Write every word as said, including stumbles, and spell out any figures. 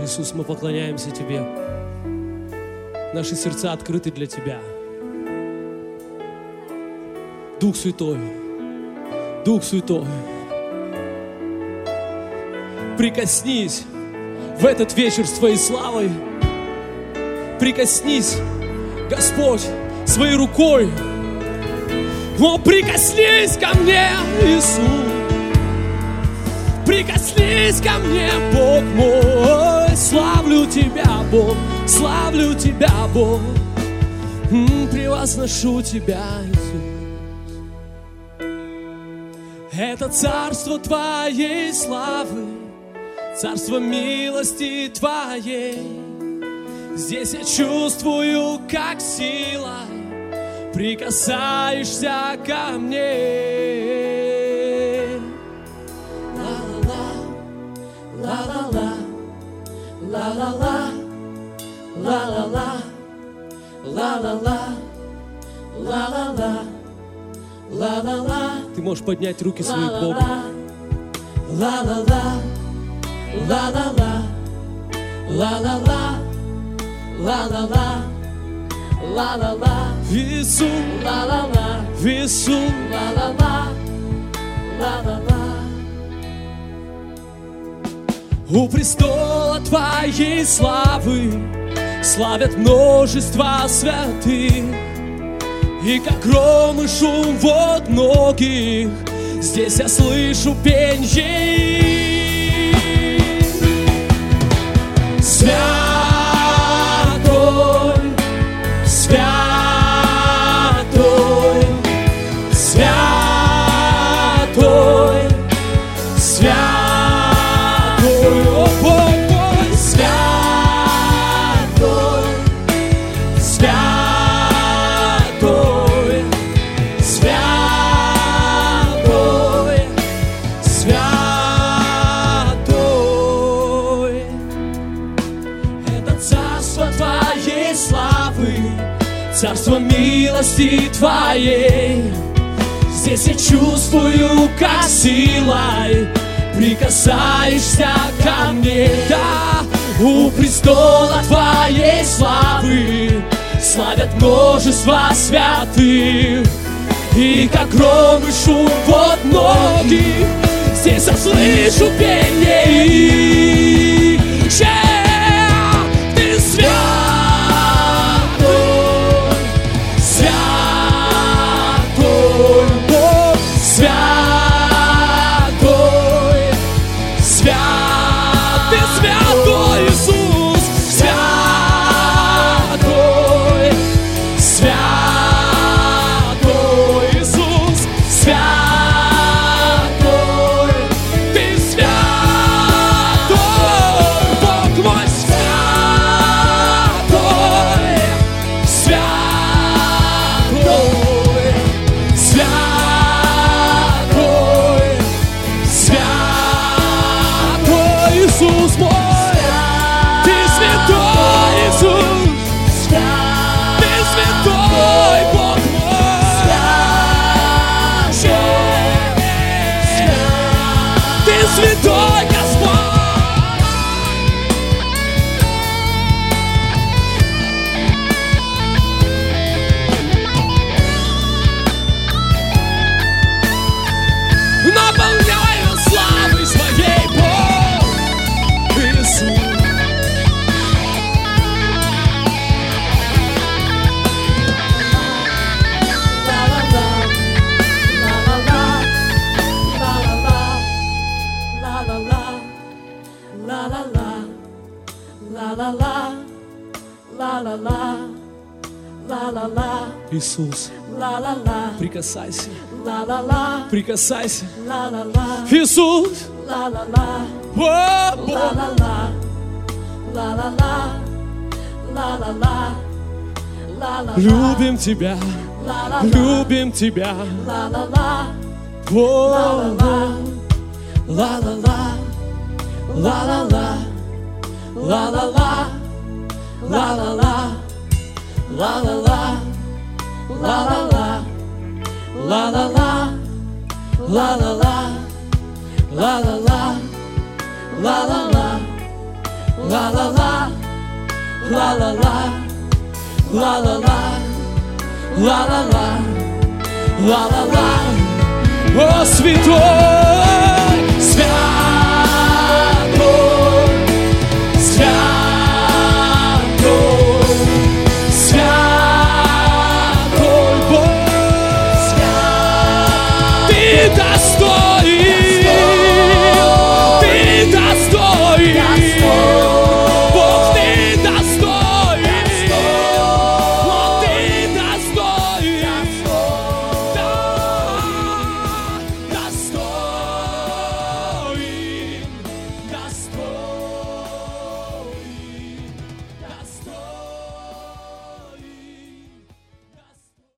Иисус, мы поклоняемся Тебе. Наши сердца открыты для Тебя. Дух Святой, Дух Святой, прикоснись в этот вечер с Твоей славой. Прикоснись, Господь, своей рукой. О, прикоснись ко мне, Иисус. Прикоснись ко мне, Бог мой. Славлю Тебя, Бог, славлю Тебя, Бог. М-м, превозношу Тебя, Иисус. Это царство Твоей славы, царство милости Твоей. Здесь я чувствую, как сила прикасаешься ко мне. Ла-ла-ла, ла-ла-ла, ла-ла-ла, ла-ла-ла, ла-ла-ла, ла-ла-ла. Ты можешь поднять руки свои к Богу. Ла-ла-ла, ла-ла-ла, ла-ла-ла, ла-ла-ла, ла-ла-ла, Иисус, ла-ла-ла, Иисус, ла-ла-ла, ла-ла-ла. У престола Твоей славы славят множество святых, и как гром и шум вод многих здесь я слышу пенье. Святой, святой, святой, святой, о Бог мой, святой, святой, святой, святой. Это царство Твоей славы, царство милости Твоей. Здесь я чувствую, как силой прикасаешься ко мне. Да, у престола Твоей славы славят множество святых, и как гром и шум вод многих здесь я слышу пение. Ты святой, святой, Бог, святой, свят, Ты святой, Иисус, святой, святой, Иисус, святой, Ты святой, Бог мой, святой, святой, святой, святой, Иисус мой, Ты святой, Иисус, Ты святой, Бог мой, Ты святой, Господь. Наполняю славой Своей, Бог, Иисус. Иисус, прикасайся, прикасайся, Иисус, о, Бог. Любим Тебя, любим Тебя, о, ла-ла-ла, ла-ла-ла, ла-ла-ла, ла-ла-ла, ла-ла-ла, ла-ла-ла, ла-ла-ла, ла-ла-ла, ла-ла-ла, ла-ла-ла, ла-ла-ла, ла-ла-ла, ла-ла-ла, ла-ла-ла, ла-ла-ла. О, святой!